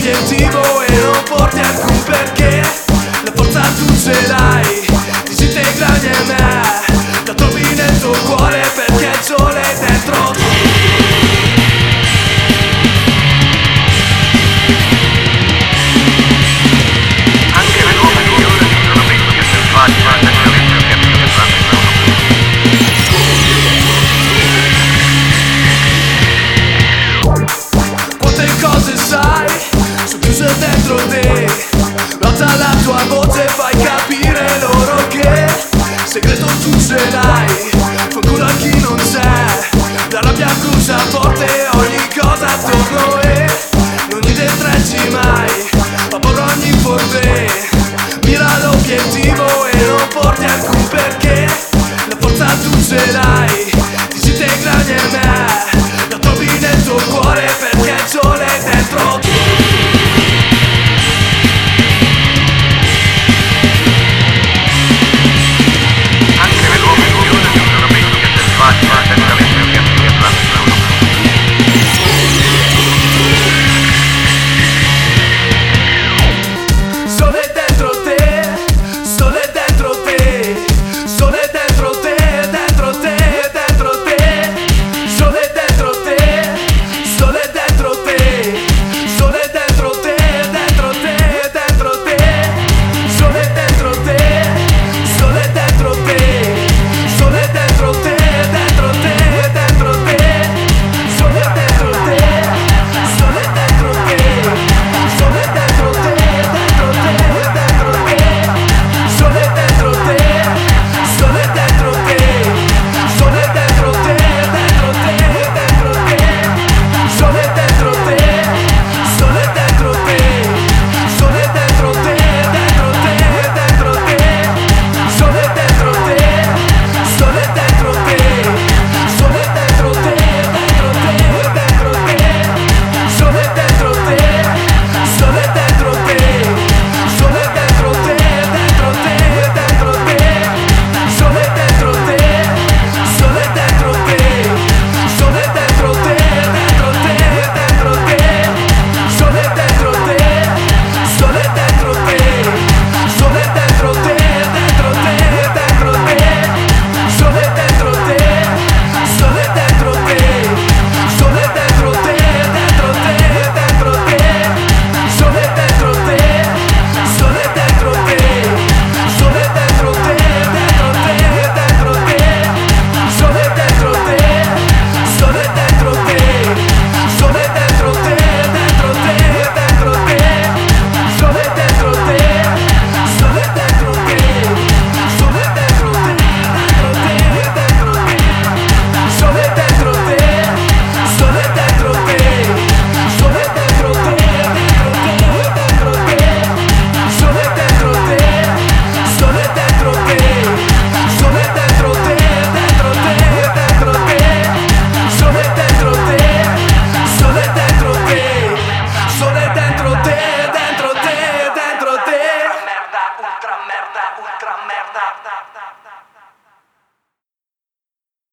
l'obiettivo e non porti alcun perché. La forza tu ce l'hai, disintegra in me, la trovi nel tuo cuore perché il sole è dentro te. Anche le nuove migliori sono vecchie per faccia da talento che mi Quante cose sai, sono chiuse dentro te. Nota la tua voce, fai capire loro che segreto tu ce l'hai, fa culo a chi non c'è. La rabbia brucia forte ogni cosa attorno e non gli destreggi mai, ma porrò ogni forte. Mira l'obiettivo e non porti alcun perché. La forza tu ce l'hai,